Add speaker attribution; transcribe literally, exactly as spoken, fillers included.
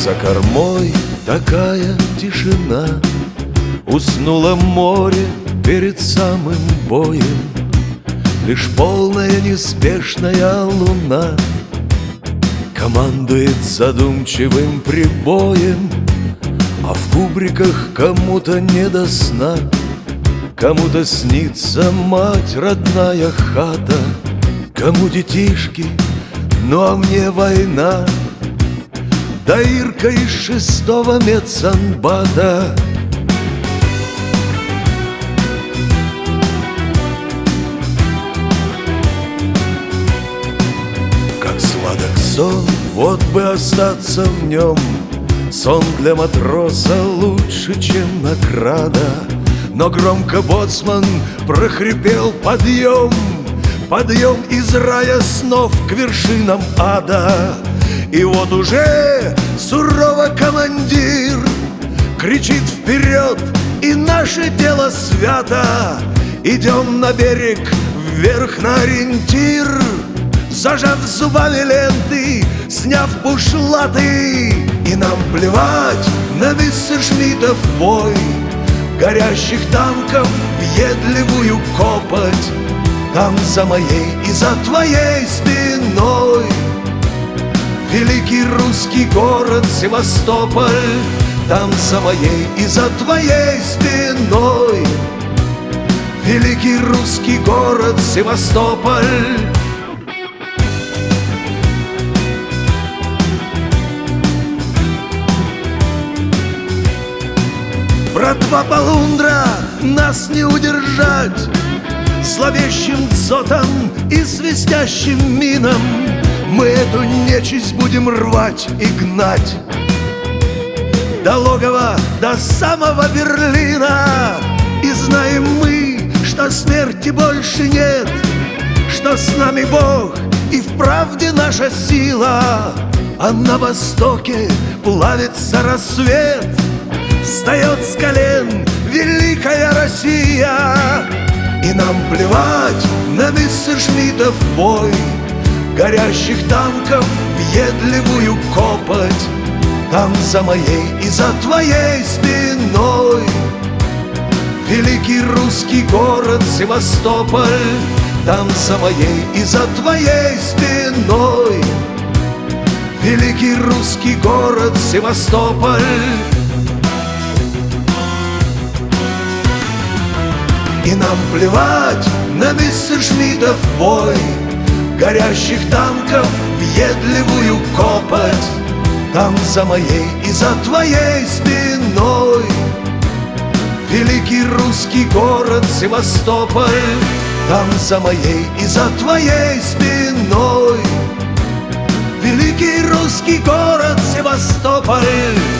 Speaker 1: За кормой такая тишина, уснуло море перед самым боем. Лишь полная неспешная луна командует задумчивым прибоем. А в кубриках кому-то не до сна, кому-то снится мать родная хата, кому детишки, ну а мне война. Да Ирка из шестого медсанбата. Как сладок сон, вот бы остаться в нем. Сон для матроса лучше, чем награда. Но громко боцман прохрипел: подъем, подъем из рая снов к вершинам ада. И вот уже сурово командир кричит вперед, и наше дело свято. Идем на берег, вверх на ориентир, зажав зубами ленты, сняв бушлаты. И нам плевать на мессершмиттов бой, горящих танков въедливую копоть. Там за моей и за твоей спиной великий русский город Севастополь. Там за моей и за твоей спиной великий русский город Севастополь. Братва Полундра, нас не удержать зловещим дзотом и свистящим мином. Мы эту нечисть будем рвать и гнать до логова, до самого Берлина. И знаем мы, что смерти больше нет, что с нами Бог и в правде наша сила. А на востоке плавится рассвет, встает с колен великая Россия. И нам плевать на мессершмиттов бой, горящих танков въедливую копоть. Там за моей и за твоей спиной великий русский город Севастополь. Там за моей и за твоей спиной великий русский город Севастополь. И нам плевать на мессершмиттов бой, горящих танков въедливую копоть. Там за моей и за твоей спиной великий русский город Севастополь. Там за моей и за твоей спиной великий русский город Севастополь.